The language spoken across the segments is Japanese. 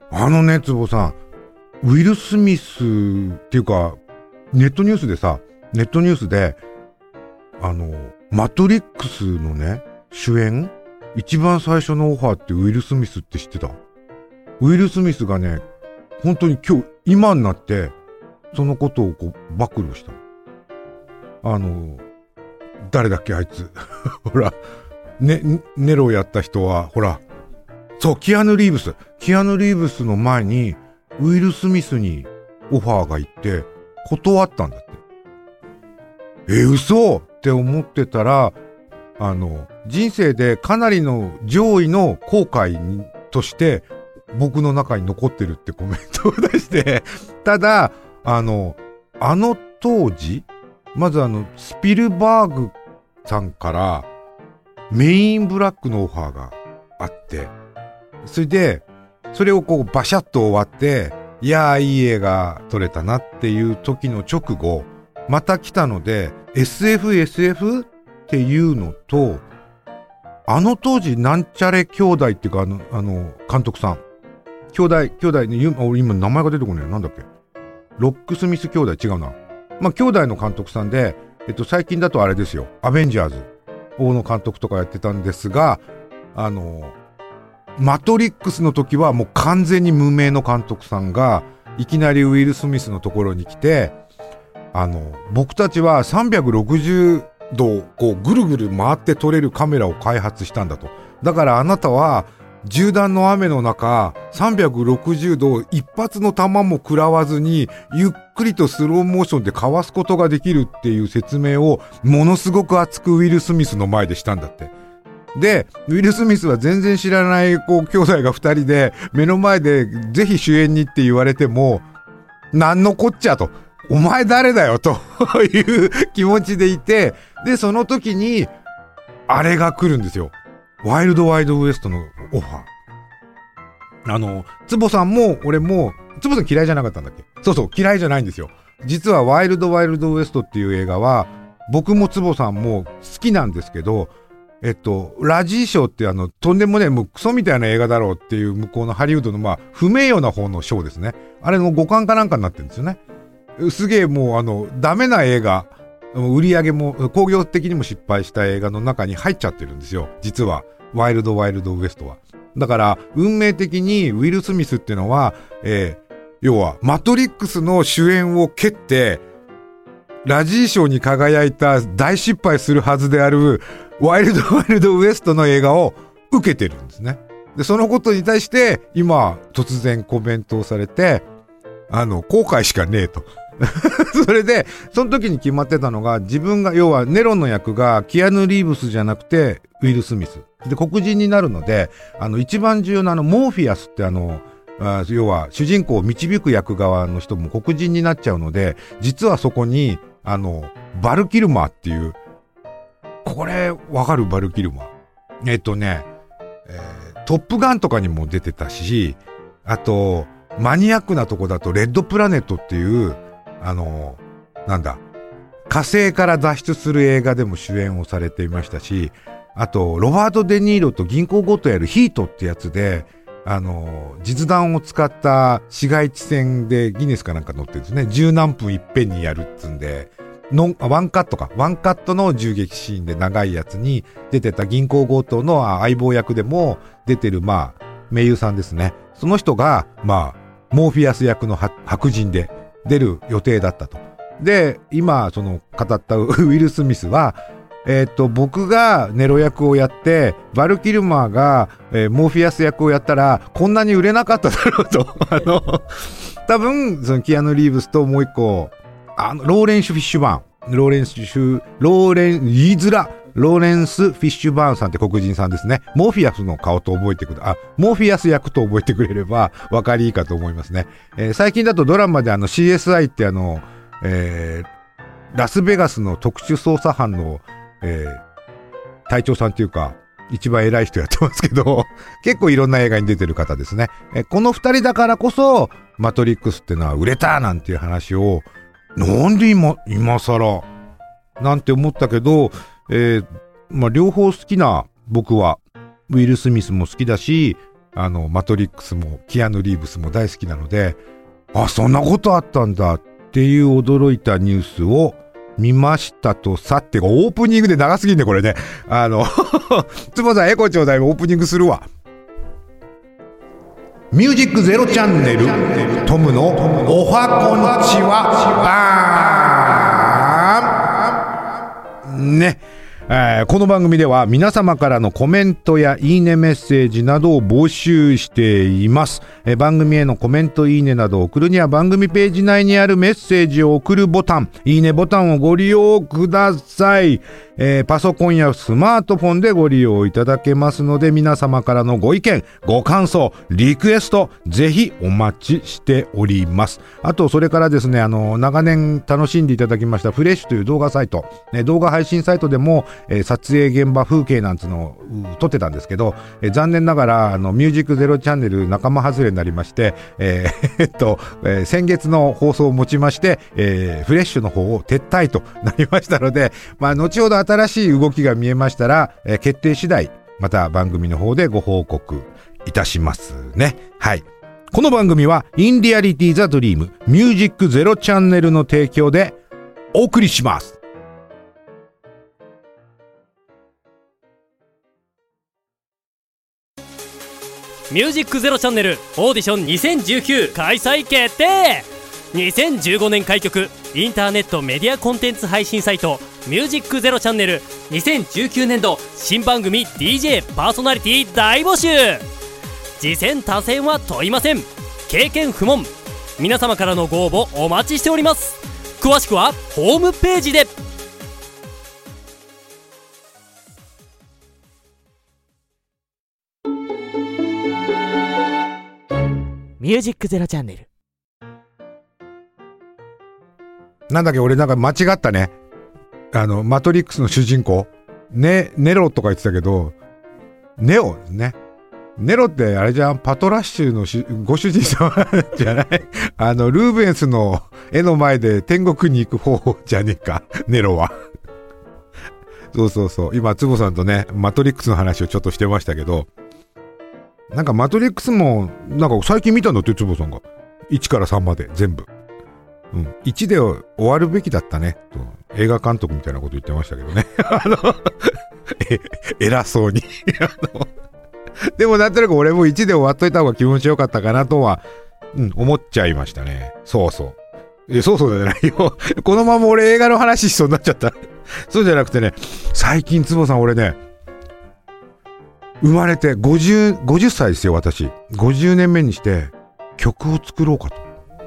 つぼさん、ウィル・スミスっていうか、ネットニュースで、マトリックスのね、主演一番最初のオファーってウィル・スミスって知ってた？ウィル・スミスがね、本当に今になって、そのことを暴露した。誰だっけあいつ。ほら、ネロをやった人は、ほら、そう、キアヌ・リーブスの前に、ウィル・スミスにオファーが行って、断ったんだって。嘘って思ってたら、人生でかなりの上位の後悔として、僕の中に残ってるってコメントを出して、ただ、当時、まずスピルバーグさんから、メインブラックのオファーがあって、それで、それをバシャッと終わって、いやー、いい映画撮れたなっていう時の直後、また来たので、SF っていうのと、当時、なんちゃれ兄弟っていうか、監督さん。兄弟に、今名前が出てこないよ。なんだっけ。ロックスミス兄弟、違うな。兄弟の監督さんで、最近だとあれですよ。アベンジャーズ。大野監督とかやってたんですが、マトリックスの時はもう完全に無名の監督さんが、いきなりウィル・スミスのところに来て、僕たちは360度をぐるぐる回って撮れるカメラを開発したんだと。だからあなたは、銃弾の雨の中、360度一発の弾も食らわずに、ゆっくりとスローモーションでかわすことができるっていう説明を、ものすごく熱くウィル・スミスの前でしたんだって。で、ウィル・スミスは全然知らない兄弟が二人で、目の前でぜひ主演にって言われても、なんのこっちゃと。お前誰だよという気持ちでいて、で、その時に、あれが来るんですよ。ワイルドウエストのオファー。つぼさんも俺も、つぼさん嫌いじゃなかったんだっけ？そうそう、嫌いじゃないんですよ。実はワイルドウエストっていう映画は、僕もつぼさんも好きなんですけど、ラジー賞ってとんでもねえ、もうクソみたいな映画だろうっていう向こうのハリウッドの不名誉な方の賞ですね。あれの5冠かなんかになってるんですよね。すげえもうダメな映画、売り上げも興行的にも失敗した映画の中に入っちゃってるんですよ。実はワイルドウエストは。だから運命的にウィル・スミスっていうのは、要はマトリックスの主演を蹴ってラジー賞に輝いた大失敗するはずであるワイルドウエストの映画を受けてるんですね。で、そのことに対して今突然コメントをされて、後悔しかねえと。それで、その時に決まってたのが、自分が、要はネロの役がキアヌ・リーブスじゃなくてウィル・スミス。で、黒人になるので、一番重要なモーフィアスって要は主人公を導く役側の人も黒人になっちゃうので、実はそこに、バル・キルマーっていう、これ、わかる？バル・キルマー。トップガンとかにも出てたし、あと、マニアックなとこだと、レッドプラネットっていう、火星から脱出する映画でも主演をされていましたし、あと、ロバート・デ・ニーロと銀行強盗やるヒートってやつで、実弾を使った市街地戦でギネスかなんか乗ってるんですね。十何分いっぺんにやるっつんで、ワンカットの銃撃シーンで長いやつに出てた銀行強盗の相棒役でも出てる、名優さんですね。その人が、モーフィアス役の白人で出る予定だったと。で、今、語ったウィル・スミスは、僕がネロ役をやって、バル・キルマーが、モーフィアス役をやったら、こんなに売れなかっただろうと。多分、そのキアヌ・リーブスともう一個、ローレンス・フィッシュバーンさんって黒人さんですね。モーフィアスの顔と覚えてくれ、モーフィアス役と覚えてくれれば分かりいいかと思いますね。最近だとドラマでCSI ってラスベガスの特殊捜査班の、隊長さんっていうか、一番偉い人やってますけど、結構いろんな映画に出てる方ですね。この二人だからこそ、マトリックスってのは売れたなんていう話を、なんで今更なんて思ったけど、両方好きな僕はウィル・スミスも好きだし、 マトリックスもキアヌ・リーブスも大好きなので、あ、そんなことあったんだっていう驚いたニュースを見ましたとさ。ってか、オープニングで長すぎんね、これね。つぼさん、エコちょうだい、オープニングするわ。ミュージックゼロチャンネル、トムのおはこんちはバーンね。この番組では皆様からのコメントやいいねメッセージなどを募集しています。番組へのコメントいいねなどを送るには番組ページ内にあるメッセージを送るボタン、いいねボタンをご利用ください。パソコンやスマートフォンでご利用いただけますので、皆様からのご意見、ご感想、リクエストぜひお待ちしております。あとそれからですね、長年楽しんでいただきましたフレッシュという動画サイト、動画配信サイトでも撮影現場風景なんつうのを撮ってたんですけど、残念ながらミュージックゼロチャンネル仲間外れになりまして、先月の放送をもちまして、フレッシュの方を撤退となりましたので、後ほど新しい動きが見えましたら、決定次第また番組の方でご報告いたしますね。はい。この番組はインリアリティザドリームミュージックゼロチャンネルの提供でお送りします。 ミュージックゼロチャンネルオーディション2019開催決定。2015年開局インターネットメディアコンテンツ配信サイトミュージックゼロチャンネル2019年度新番組 DJ パーソナリティ大募集。次戦他戦は問いません。経験不問。皆様からのご応募お待ちしております。詳しくはホームページで。ミュージックゼロチャンネル。 なんだっけ、俺なんか間違ったね。マトリックスの主人公ネロとか言ってたけど、ネオですね。ネロってあれじゃん、パトラッシュのご主人様じゃない？ルーベンスの絵の前で天国に行く方じゃねえか、ネロは。そう。今、つぼさんとね、マトリックスの話をちょっとしてましたけど、なんかマトリックスも、なんか最近見たんだって、つぼさんが。1から3まで全部。1で終わるべきだったねと映画監督みたいなこと言ってましたけどね。偉そうに。でもなんとなく俺も1で終わっといた方が気持ちよかったかなとは、思っちゃいましたね。そう。そうじゃないよ。このまま俺映画の話しそうになっちゃった。そうじゃなくてね、最近つぼさん俺ね、生まれて50歳ですよ、私。50年目にして曲を作ろうかと。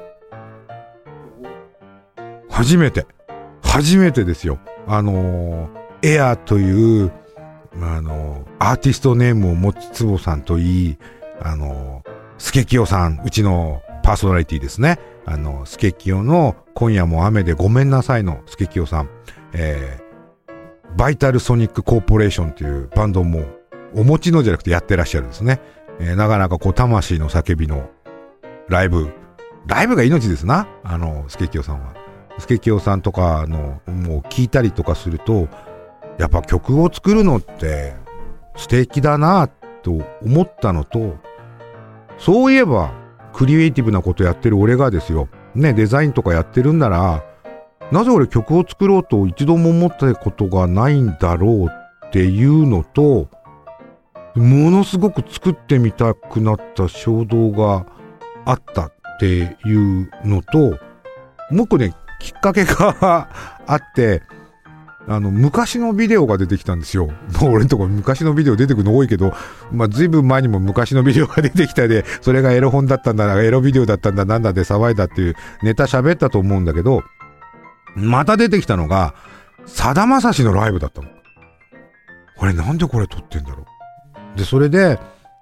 初めてですよ。エアというアーティストネームを持つつぼさんといい、スケキヨさん、うちのパーソナリティですね。スケキヨの今夜も雨でごめんなさいのスケキヨさん、バイタルソニックコーポレーションというバンドもお持ちのじゃなくてやってらっしゃるんですね。なかなかこう魂の叫びのライブが命ですな。スケキヨさんは。スケキヨさんとかのもう聞いたりとかすると、やっぱ曲を作るのって素敵だなと思ったのと、そういえばクリエイティブなことやってる俺がですよね、デザインとかやってるんなら、なぜ俺曲を作ろうと一度も思ったことがないんだろうっていうのと、ものすごく作ってみたくなった衝動があったっていうのと、もう一個ね、きっかけがあって、昔のビデオが出てきたんですよ。もう俺のところ昔のビデオ出てくるの多いけど、ずいぶん前にも昔のビデオが出てきたで、それがエロ本だったんだ、エロビデオだったんだ、なんだで騒いだっていうネタ喋ったと思うんだけど、また出てきたのが、さだまさしのライブだったの。これなんでこれ撮ってんだろう。で、それで、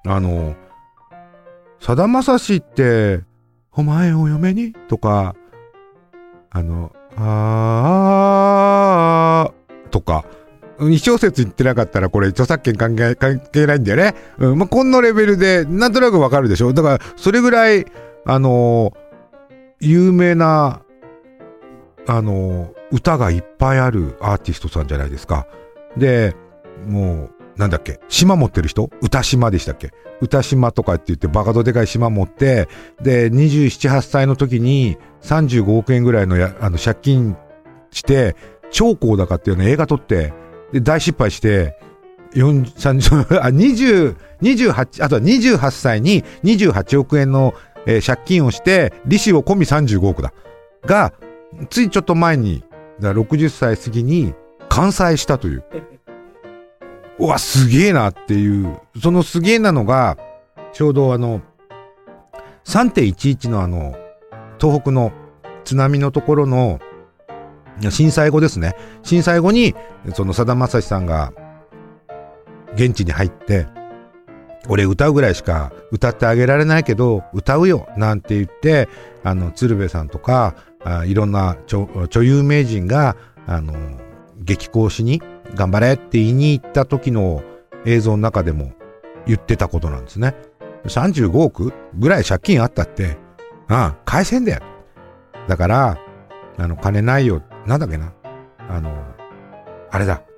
さだまさしって、お前を嫁にとか、とか、2小節言ってなかったらこれ著作権関係ないんだよね。こんなレベルでなんとなくわかるでしょ。だからそれぐらい有名な歌がいっぱいあるアーティストさんじゃないですか。で、もうなんだっけ、島持ってる人、歌島でしたっけ、歌島とかって言ってバカどでかい島持って、で、27、8歳の時に35億円ぐらいの借金して、超高高っていうの映画撮って、で、大失敗して、あとは28歳に28億円の、借金をして、利子を込み35億だ。が、ついちょっと前に、60歳過ぎに完済したという。うわ、すげえなっていう、そのすげえなのが、ちょうど3.11 の東北の津波のところの、震災後ですね。震災後に、そのさだまさしさんが、現地に入って、俺歌うぐらいしか歌ってあげられないけど、歌うよなんて言って、鶴瓶さんとか、いろんな女優名人が、激高しに、頑張れって言いに行った時の映像の中でも言ってたことなんですね。35億ぐらい借金あったって、返せんだよ。だから、金ないよ。なんだっけな。あれだ。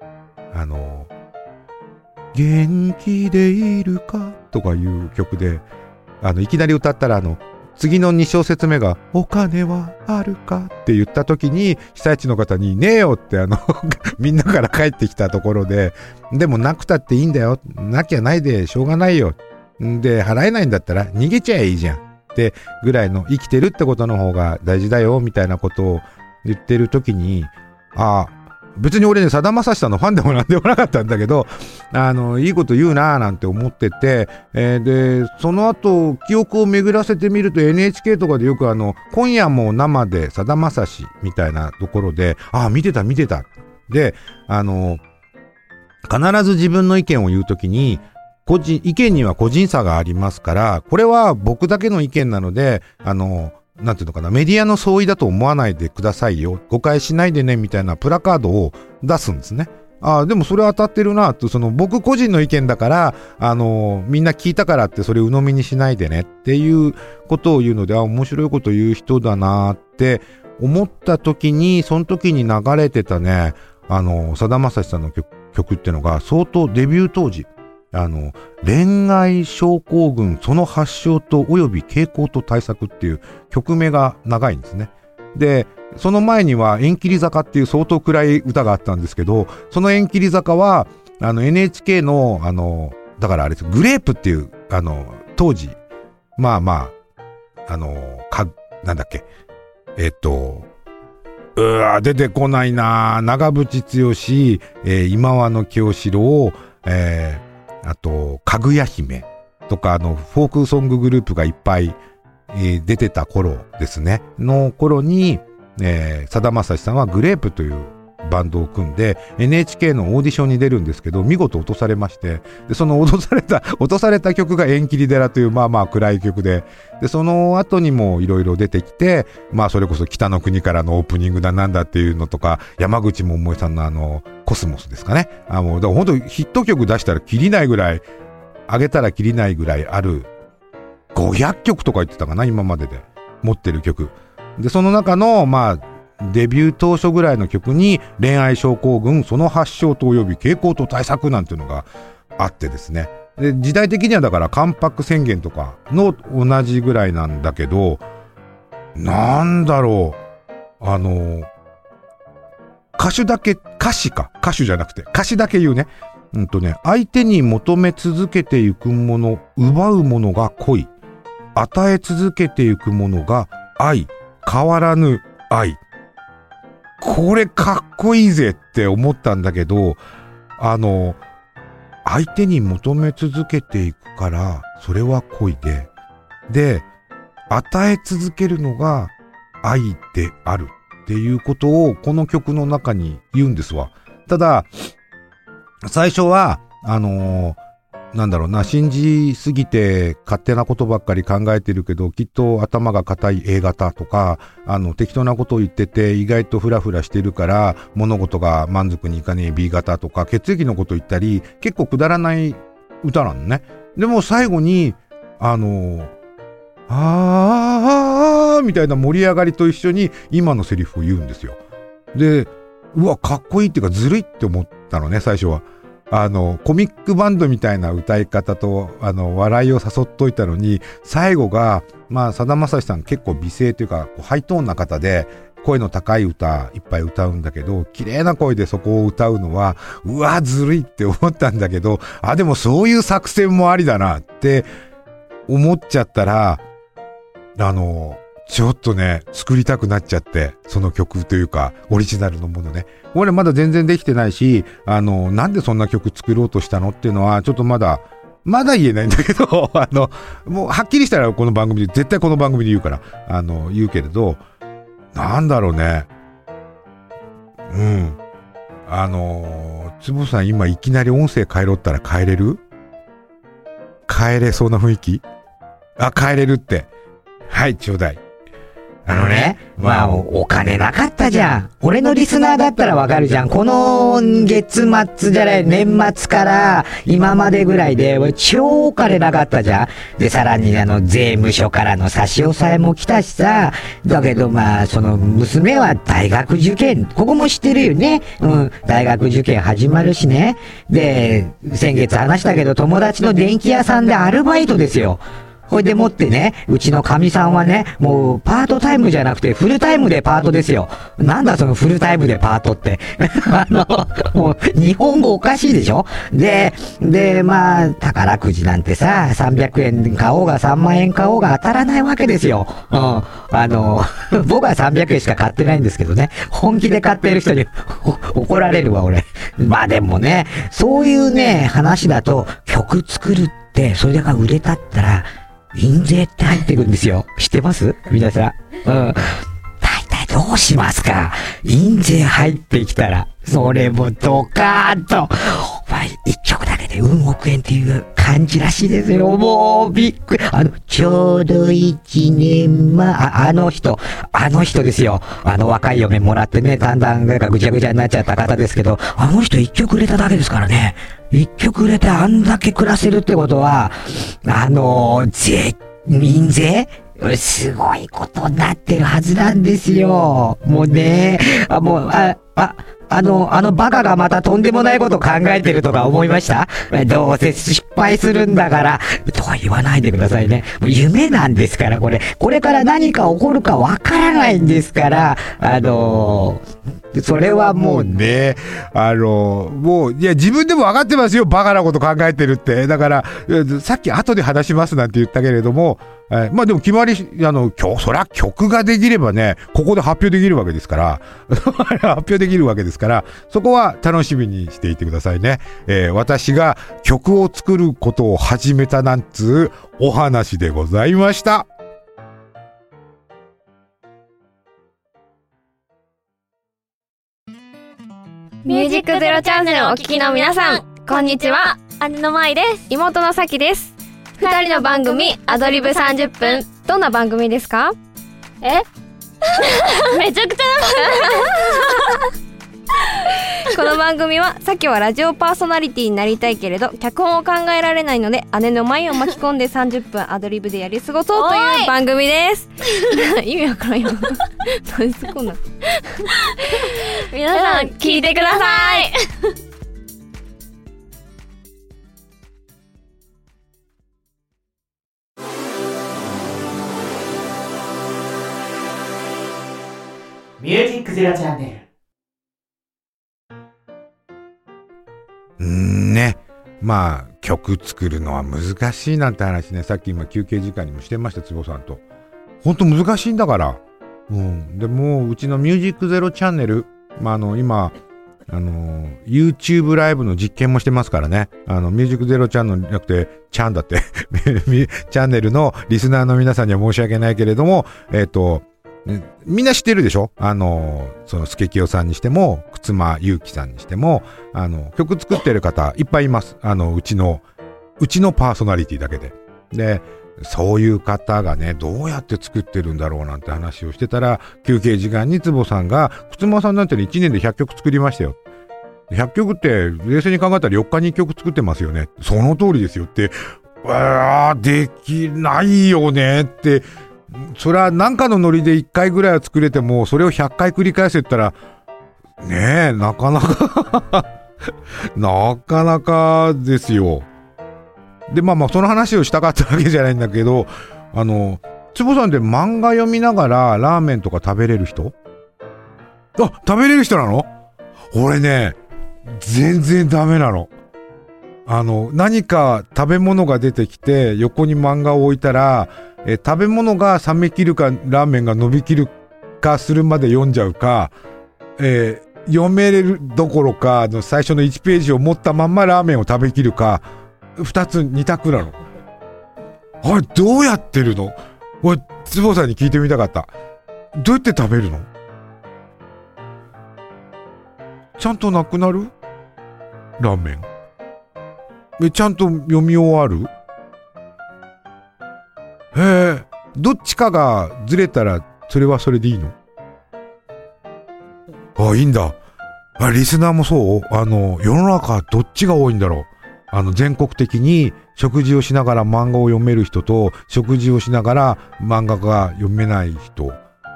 元気でいるかとかいう曲で、いきなり歌ったら次の2小節目が、お金はあるかって言った時に、被災地の方に、ねえよってみんなから帰ってきたところで、でもなくたっていいんだよ。なきゃないでしょうがないよ。で、払えないんだったら逃げちゃえいいじゃん。ってぐらいの生きてるってことの方が大事だよ、みたいなことを言ってる時に、別に俺ね、さだまさしさんのファンでもなんでもなかったんだけど、いいこと言うなーなんて思ってて、で、その後、記憶を巡らせてみると NHK とかでよく今夜も生でさだまさしみたいなところで、見てた。で、必ず自分の意見を言うときに、意見には個人差がありますから、これは僕だけの意見なので、なんていうのかな、メディアの相違だと思わないでくださいよ。誤解しないでね、みたいなプラカードを出すんですね。でもそれ当たってるな、と、僕個人の意見だから、みんな聞いたからってそれ鵜呑みにしないでねっていうことを言うので、面白いこと言う人だなって思った時に、その時に流れてたね、さだまさしさんの曲ってのが、相当デビュー当時、恋愛症候群その発症と及び傾向と対策っていう曲名が長いんですね。で、その前には縁切り坂っていう相当暗い歌があったんですけど、その縁切り坂はNHK のだからあれです、グレープっていう当時なんだっけ、出てこないな、長渕剛、今和の清志郎、あと、かぐや姫とか、フォークソンググループがいっぱい、出てた頃ですね。の頃に、さだまさしさんはグレープというバンドを組んで、NHK のオーディションに出るんですけど、見事落とされまして、で、その落とされた曲が縁切り寺という、暗い曲で、で、その後にもいろいろ出てきて、それこそ北の国からのオープニングだなんだっていうのとか、山口百恵さんのコスモスですかね。もう、だから本当ヒット曲出したらキリないぐらい、上げたらキリないぐらいある、500曲とか言ってたかな、今までで持ってる曲。で、その中の、デビュー当初ぐらいの曲に恋愛症候群その発症と及び傾向と対策なんていうのがあってですね。で、時代的にはだから関白宣言とかの同じぐらいなんだけど、なんだろう、歌詞じゃなくて歌詞だけ言うね。相手に求め続けていくもの、奪うものが恋、与え続けていくものが愛、変わらぬ愛。これかっこいいぜって思ったんだけど、相手に求め続けていくから、それは恋で、与え続けるのが愛であるっていうことをこの曲の中に言うんですわ。ただ、最初は、信じすぎて勝手なことばっかり考えてるけど、きっと頭が固い A 型とか、適当なことを言ってて意外とフラフラしてるから物事が満足にいかねえ B 型とか、血液のこと言ったり、結構くだらない歌なのね。でも最後に、みたいな盛り上がりと一緒に今のセリフを言うんですよ。で、うわ、かっこいいっていうかずるいって思ったのね、最初は。 コミックバンドみたいな歌い方と、笑いを誘っといたのに、最後が、まあ、さだまさしさん結構美声というか、ハイトーンな方で、声の高い歌いっぱい歌うんだけど、綺麗な声でそこを歌うのは、うわ、ずるいって思ったんだけど、でもそういう作戦もありだなって思っちゃったら、ちょっとね、作りたくなっちゃって、その曲というか、オリジナルのものね。俺まだ全然できてないし、なんでそんな曲作ろうとしたのっていうのは、ちょっとまだ言えないんだけど、もうはっきりしたらこの番組で、絶対この番組で言うから、言うけれど、なんだろうね。うん。つぼさん今いきなり音声変えろったら変えれる？変えれそうな雰囲気？変えれるって。はい、ちょうだい。 まあ、お金なかったじゃん。俺のリスナーだったらわかるじゃん。この月末じゃない、年末から今までぐらいで、超お金なかったじゃん。で、さらに税務署からの差し押さえも来たしさ。だけどまあ、その娘は大学受験、ここも知ってるよね。大学受験始まるしね。で、先月話したけど、友達の電気屋さんでアルバイトですよ。これでもってね、うちの神さんはね、もうパートタイムじゃなくてフルタイムでパートですよ。なんだそのフルタイムでパートって。もう日本語おかしいでしょ？で、まあ、宝くじなんてさ、300円買おうが3万円買おうが当たらないわけですよ。僕は300円しか買ってないんですけどね、本気で買ってる人に怒られるわ、俺。まあでもね、そういうね、話だと曲作るって、それが売れたったら、印税って入ってくるんですよ。知ってます皆さん。大体どうしますか？印税入ってきたら、それもドカーンと、お前一曲だけで運億円っていう感じらしいですよ。もうびっくり。ちょうど1年前、あの人ですよ。若い嫁もらってね、だんだんぐちゃぐちゃになっちゃった方ですけど、あの人一曲売れただけですからね。一曲売れてあんだけ暮らせるってことは、民税すごいことになってるはずなんですよ。もうね、あのバカがまたとんでもないこと考えてるとか思いました？どうせ失敗するんだから、とは言わないでくださいね。夢なんですから、これから何か起こるかわからないんですから、それはもうね、もう、いや、自分でも分かってますよ。バカなこと考えてるって。だから、さっき後で話しますなんて言ったけれども、まあでも決まり、そりゃ曲ができればね、ここで発表できるわけですから、発表できるわけですから、そこは楽しみにしていてくださいね。私が曲を作ることを始めたなんつうお話でございました。 ミュージックゼロチャンネルをお聞きの皆さん、こんにちは。姉の舞です。妹のさきです。二人の番組アドリブ30分。どんな番組ですか？めちゃくちゃこの番組は、さきはラジオパーソナリティになりたいけれど脚本を考えられないので、姉の舞を巻き込んで30分アドリブでやり過ごそうという番組です。意味わからんよ。何すこんな皆さん聞いてください。 ミュージックゼロチャンネル。 ね。まあ、曲作るのは難しいなんて話ね、さっき今休憩時間にもしてました、坪さんと。ほんと難しいんだから。でも、うちのミュージックゼロチャンネル、まあ、今、YouTube ライブの実験もしてますからね。ミュージックゼロチャンネルじゃなくて、チャンだって。チャンネルのリスナーの皆さんには申し訳ないけれども、みんな知ってるでしょ？そのスケキヨさんにしても、くつまゆうきさんにしても、曲作ってる方いっぱいいます。うちのパーソナリティだけで。で、そういう方がね、どうやって作ってるんだろうなんて話をしてたら、休憩時間につぼさんが、くつまさんなんて1年で100曲作りましたよ。100曲って冷静に考えたら4日に1曲作ってますよね。その通りですよって、できないよねって、それは何かのノリで1回ぐらいは作れても、それを100回繰り返せったら、ねえ、なかなかなかなかですよ。で、まあその話をしたかったわけじゃないんだけど、つぼさんって漫画読みながらラーメンとか食べれる人？あ、食べれる人なの？俺ね、全然ダメなの。何か食べ物が出てきて横に漫画を置いたら、食べ物が冷めきるかラーメンが伸びきるかするまで読んじゃうか、読めれるどころか最初の1ページを持ったまんまラーメンを食べきるか、2択なの。あれどうやってるの？俺つぼさんに聞いてみたかった。どうやって食べるの？ちゃんとなくなる？ラーメンちゃんと読み終わる？へえ、どっちかがずれたらそれはそれでいいの？あ、いいんだ。リスナーもそう？世の中どっちが多いんだろう？全国的に食事をしながら漫画を読める人と、食事をしながら漫画が読めない人。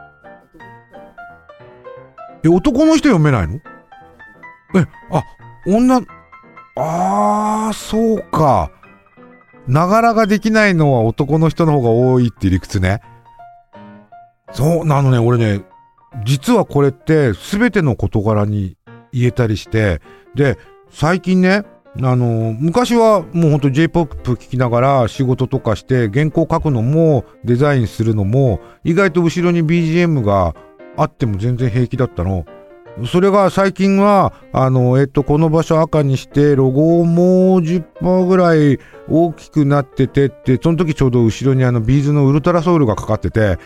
男の人読めないの？そうか。ながらができないのは男の人の方が多いって理屈ね。そうなのね、俺ね、実はこれって全ての事柄に言えたりして、で、最近ね、昔はもうほんと J-POP 聴きながら仕事とかして原稿書くのもデザインするのも意外と後ろに BGM があっても全然平気だったの。それが最近はこの場所赤にしてロゴも 10% ぐらい大きくなっててって、その時ちょうど後ろにビーズのウルトラソウルがかかってて、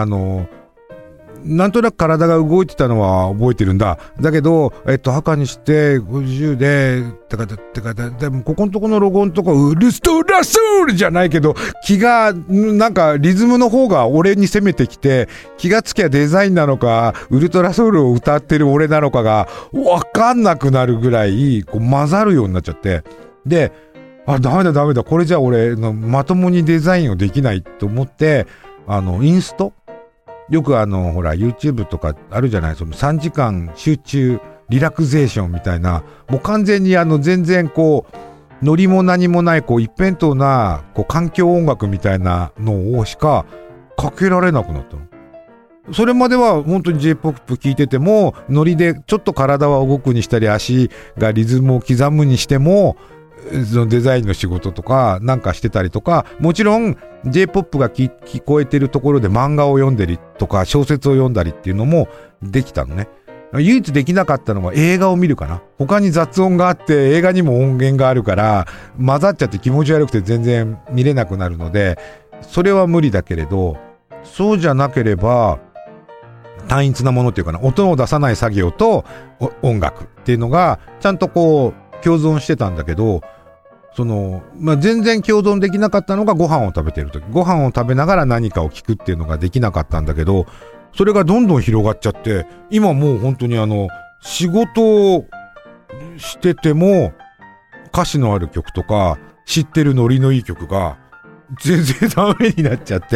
なんとなく体が動いてたのは覚えてるんだ。だけど、赤にして50で、でもここのとこのロゴのとこウルトラソウルじゃないけど、気が、なんかリズムの方が俺に攻めてきて、気がつきゃデザインなのか、ウルトラソウルを歌ってる俺なのかが、わかんなくなるぐらい、混ざるようになっちゃって。で、ダメだ、これじゃ俺まともにデザインをできないと思って、インストよくほら YouTube とかあるじゃない、その3時間集中リラクゼーションみたいな、もう完全に全然ノリも何もない一辺倒な環境音楽みたいなのをしかかけられなくなったの。それまでは本当に J-POP 聴いててもノリでちょっと体は動くにしたり足がリズムを刻むにしても、そのデザインの仕事とかなんかしてたりとか、もちろん J-POP が聞こえてるところで漫画を読んでりとか小説を読んだりっていうのもできたのね。唯一できなかったのは映画を見るかな。他に雑音があって映画にも音源があるから混ざっちゃって気持ち悪くて全然見れなくなるので、それは無理だけれど、そうじゃなければ単一なものっていうかな、音を出さない作業と音楽っていうのがちゃんと共存してたんだけど、全然共存できなかったのがご飯を食べてる時、ご飯を食べながら何かを聞くっていうのができなかったんだけど、それがどんどん広がっちゃって、今もう本当に仕事をしてても歌詞のある曲とか知ってるノリのいい曲が全然ダメになっちゃって、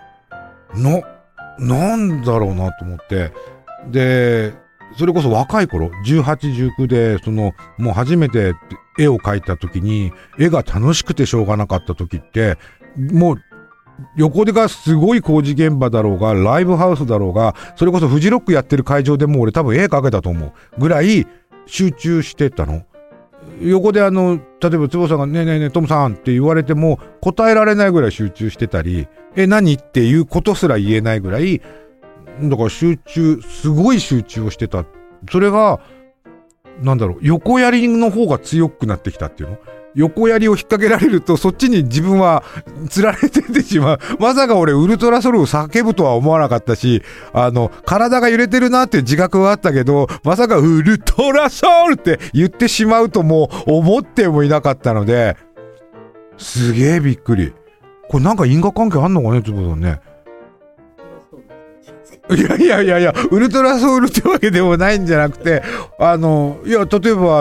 なんだろうなと思って、でそれこそ若い頃18、19でもう初めて絵を描いた時に絵が楽しくてしょうがなかった時って、もう横手がすごい工事現場だろうがライブハウスだろうが、それこそフジロックやってる会場でも俺多分絵描けたと思うぐらい集中してたの。横で例えば坪さんがねえトムさんって言われても答えられないぐらい集中してたり、何っていうことすら言えないぐらい、だからすごい集中をしてた。それが横槍の方が強くなってきたっていうの。横槍を引っ掛けられるとそっちに自分は釣られてってしまう。まさか俺ウルトラソウルを叫ぶとは思わなかったし、体が揺れてるなっていう自覚はあったけど、まさかウルトラソウルって言ってしまうとも思ってもいなかったので、すげえびっくり。これなんか因果関係あんのかね、つぶさんね。いや、ウルトラソウルってわけでもないんじゃなくて、例えば例えば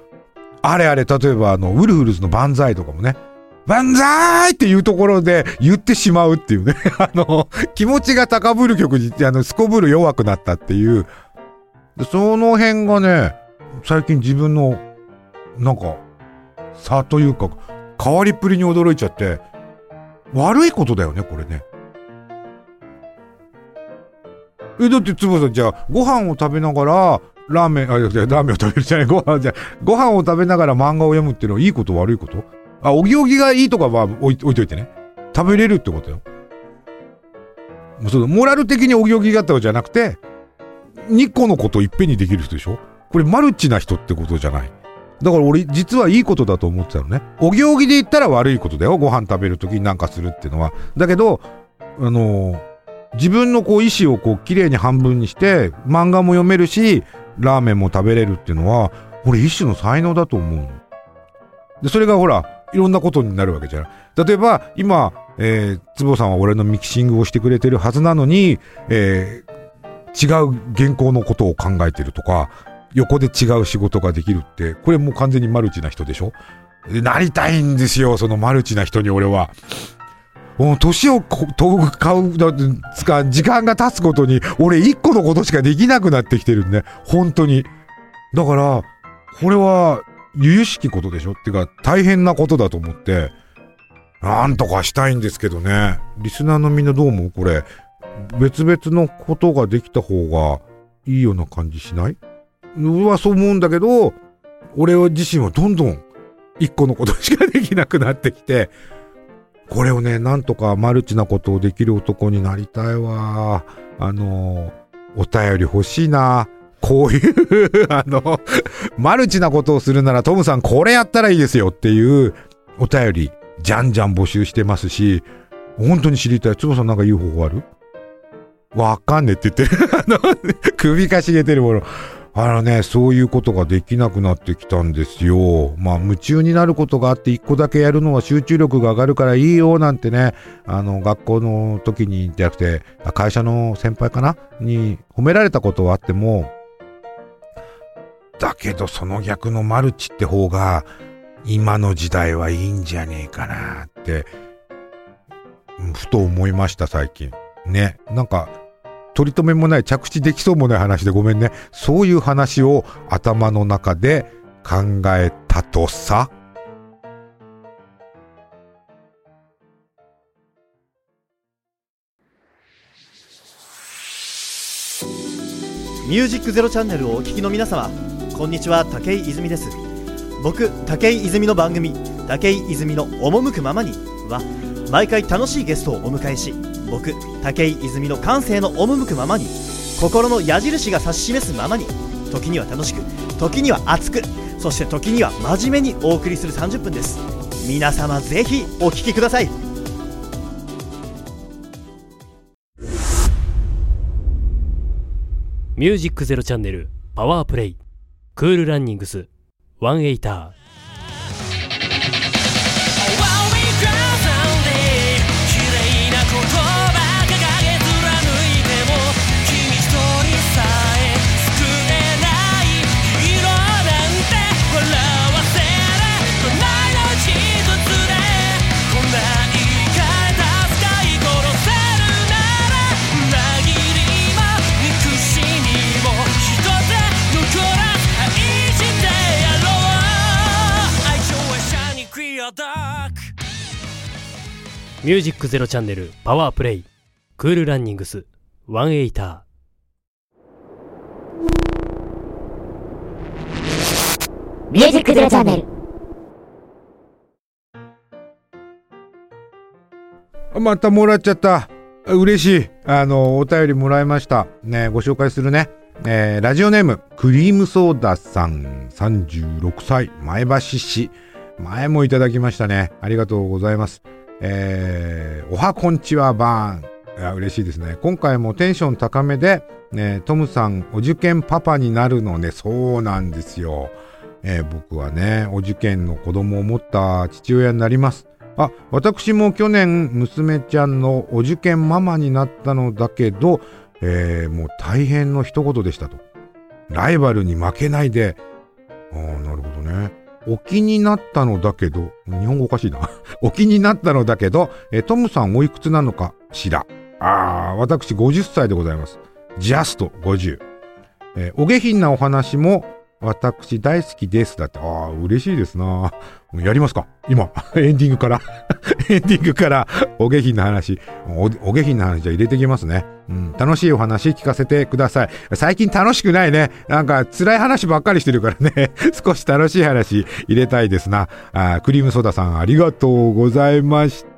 ウルフルズの万歳とかもね、万歳っていうところで言ってしまうっていうね、気持ちが高ぶる曲にすこぶる弱くなったっていう、その辺がね、 最近自分のなんか差というか変わりっぷりに驚いちゃって、悪いことだよねこれね。だってつばさん、じゃあご飯を食べながらラーメンを食べるじゃない、ご飯を食べながら漫画を読むっていうのはいいこと悪いこと？おぎおぎがいいとかは置いといてね。食べれるってことよ。もうモラル的におぎおぎがあったわけじゃなくて、2個のことをいっぺんにできる人でしょ。これマルチな人ってことじゃない。だから俺実はいいことだと思ってたのね。おぎおぎで言ったら悪いことだよ。ご飯食べるときになんかするっていうのは。だけど、自分のこう意思をこう綺麗に半分にして漫画も読めるしラーメンも食べれるっていうのは俺一種の才能だと思うので、それがほらいろんなことになるわけじゃない。例えば今、坪さんは俺のミキシングをしてくれてるはずなのに、違う原稿のことを考えてるとか横で違う仕事ができるって、これもう完全にマルチな人でしょ。なりたいんですよ、そのマルチな人に俺は。年を買うつか時間が経つことに俺一個のことしかできなくなってきてるんで、本当に。だからこれは由々しきことでしょってか大変なことだと思ってなんとかしたいんですけどね。リスナーのみんなどう思う？これ別々のことができた方がいいような感じしない？俺はそう思うんだけど、俺自身はどんどん一個のことしかできなくなってきて、これをね、なんとかマルチなことをできる男になりたいわ。お便り欲しいな。こういうマルチなことをするならトムさんこれやったらいいですよっていうお便りじゃんじゃん募集してますし、本当に知りたい。つぼさんなんか言う方法ある？わかんねえって言ってる首かしげてるもの。そういうことができなくなってきたんですよ。夢中になることがあって一個だけやるのは集中力が上がるからいいよなんてね、学校の時にじゃなくて会社の先輩かなに褒められたことはあっても、だけどその逆のマルチって方が今の時代はいいんじゃねえかなってふと思いました最近ね。なんか取り留めもない着地できそうもない話でごめんね。そういう話を頭の中で考えたとさ。 ミュージックゼロチャンネルをお聞きの皆様、こんにちは、武井泉です。僕、武井泉の番組武井泉の赴くままには毎回楽しいゲストをお迎えし、僕、武井泉の感性の赴くままに、心の矢印が指し示すままに、時には楽しく、時には熱く、そして時には真面目にお送りする30分です。皆様ぜひお聞きください。 ミュージックゼロチャンネルパワープレイクールランニングスワンエイター。ミュージックゼロチャンネルパワープレイクールランニングスワンエイター。ミュージックゼロチャンネル。またもらっちゃった。嬉しい。お便りもらいましたね。ご紹介するね。ラジオネームクリームソーダさん、36歳、前橋市。前もいただきましたね。ありがとうございます。おはこんちはバーン。いや嬉しいですね。今回もテンション高めで、トムさんお受験パパになるのね。そうなんですよ。僕はねお受験の子供を持った父親になります。私も去年娘ちゃんのお受験ママになったのだけど、もう大変の一言でしたと。ライバルに負けないで。なるほどね。お気になったのだけど、日本語おかしいな。お気になったのだけど、トムさんおいくつなのかしら。私50歳でございます。ジャスト50。お下品なお話も、 私大好きですだって。嬉しいですな。やりますか今エンディングからお下品な話じゃ入れてきますね。楽しいお話聞かせてください。最近楽しくないね。なんか辛い話ばっかりしてるからね少し楽しい話入れたいですな。クリームソーダさんありがとうございました。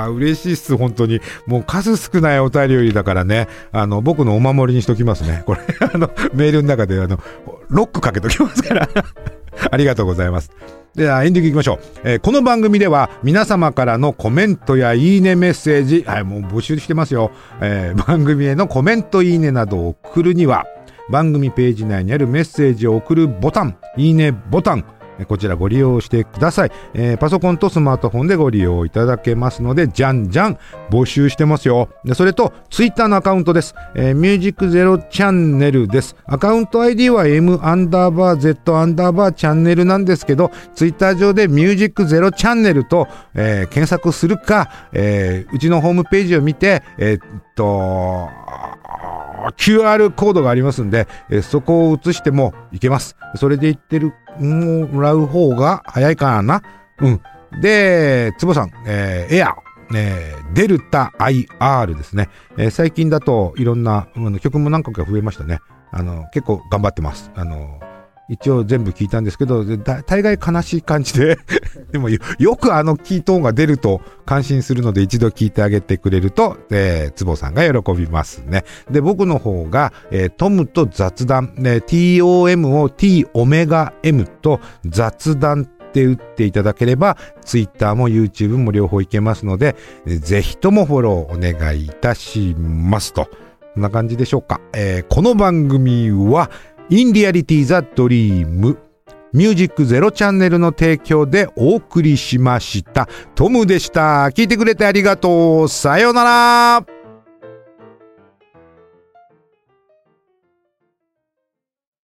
嬉しいっす本当に。もう数少ないお便りだからね、僕のお守りにしときますね。これメールの中でロックかけときますからありがとうございます。ではエンディングいきましょう。この番組では皆様からのコメントやいいねメッセージ、もう募集してますよ。番組へのコメントいいねなどを送るには番組ページ内にあるメッセージを送るボタン、いいねボタン、こちらご利用してください。パソコンとスマートフォンでご利用いただけますので、じゃんじゃん募集してますよ。でそれとツイッターのアカウントです。ミュージックゼロチャンネルです。アカウント ID は M_Z_ チャンネルなんですけど、ツイッター上でミュージックゼロチャンネルと、検索するか、うちのホームページを見てQR コードがありますんで、そこを映してもいけます。それで言ってもらう方が早いかな。で、つぼさん、エア、デルタ IR ですね。最近だといろんな曲も何個か増えましたね。結構頑張ってます。一応全部聞いたんですけど、大概悲しい感じででもよくキートーンが出ると感心するので、一度聞いてあげてくれると、つぼさんが喜びますね。で、僕の方が、トムと雑談、TOM を T オメガ M と雑談って打っていただければ、Twitter も YouTube も両方いけますので、ぜひともフォローお願いいたしますと。こんな感じでしょうか。この番組はIn Reality the Dream ミュージックゼロチャンネルの提供でお送りしました。トムでした。聞いてくれてありがとう。さようなら。